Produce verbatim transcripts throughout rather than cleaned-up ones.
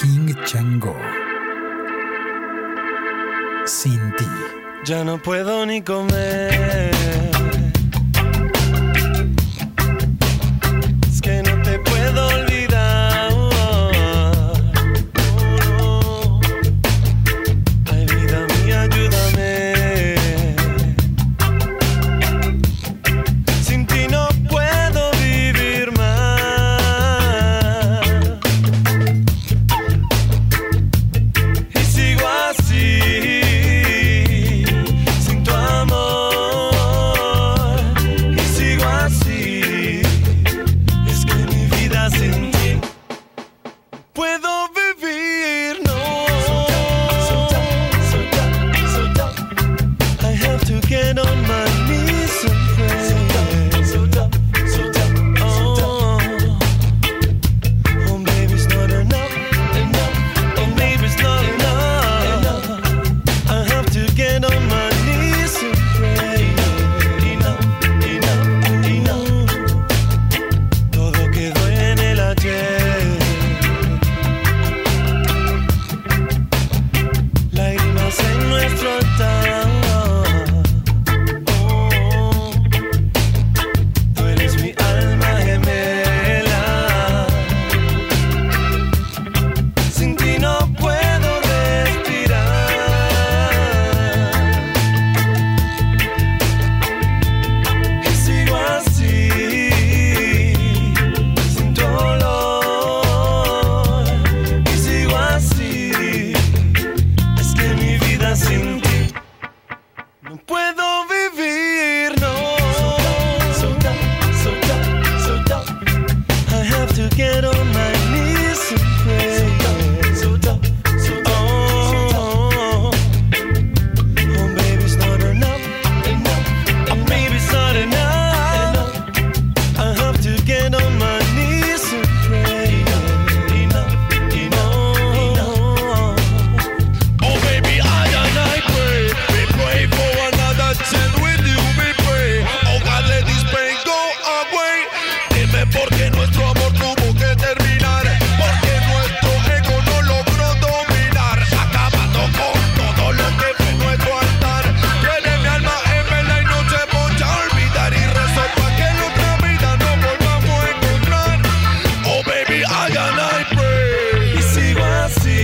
King Chango. Sin ti. Ya no puedo ni comer. Es que no te puedo olvidar. Oh, ay, vida mía, ayúdame. Sin ti no puedo vivir más. Y sigo así. Puedo vivir, no. I have to get on my knees and pray. Oh, oh, baby, it's not enough. Oh, baby, it's not enough. I have to get on my knees and pray. Enough, enough, enough. Todo quedó en el ayer. En nuestro altar, oh, tú eres mi alma gemela. Sin ti no puedo respirar. Y sigo así, sin tu olor. Y sigo así. Sin ti no puedo vivir, no. So down, so down, so down. I have to get on my knees and pray. So down, so down, so down. Oh, baby, it's not enough, enough. Oh, baby, it's not enough. I have to get on my knees and pray. Enough, enough, enough. Oh, baby, I porque nuestro amor tuvo que terminar, porque nuestro ego no logró dominar, acabando con todo lo que fue nuestro altar. Tiene mi alma en vela y no se voy a olvidar, y rezo para que en otra vida no volvamos a encontrar. Oh baby, I and I pray. Y sigo así,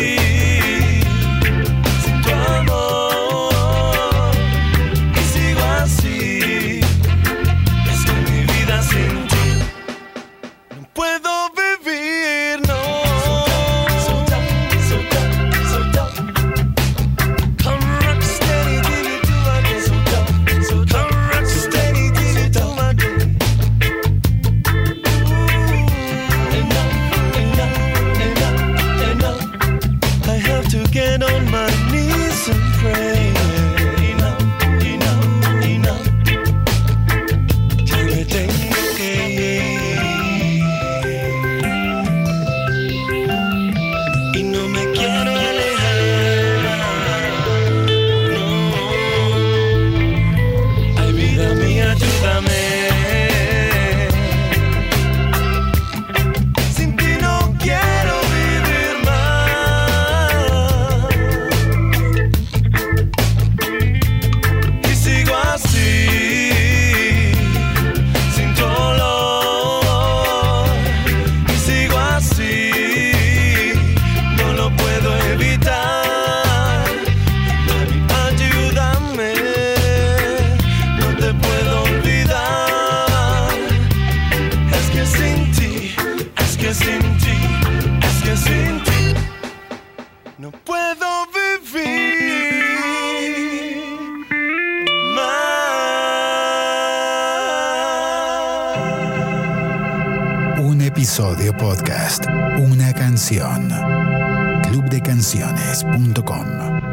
sin tu amor. Y sigo así, es que mi vida sin ti puedo vivir, no. So down, so down, so down. Come rock steady, till you do again. So down, so down. Come rock steady, till you do again. Ooh, enough, enough, enough, enough. I have to get on my knees and pray. Enough, enough, enough. Ya me tengo que ir. Y no me quiero alejar, no. Ay, vida mía, ayúdame. Sin ti no quiero vivir más. Y sigo así, sin tu olor. Y sigo así. No lo puedo evitar. Ayúdame, no te puedo olvidar. Es que sin ti, es que sin ti, es que sin ti no puedo vivir más. Un episodio podcast, una canción. club de canciones punto com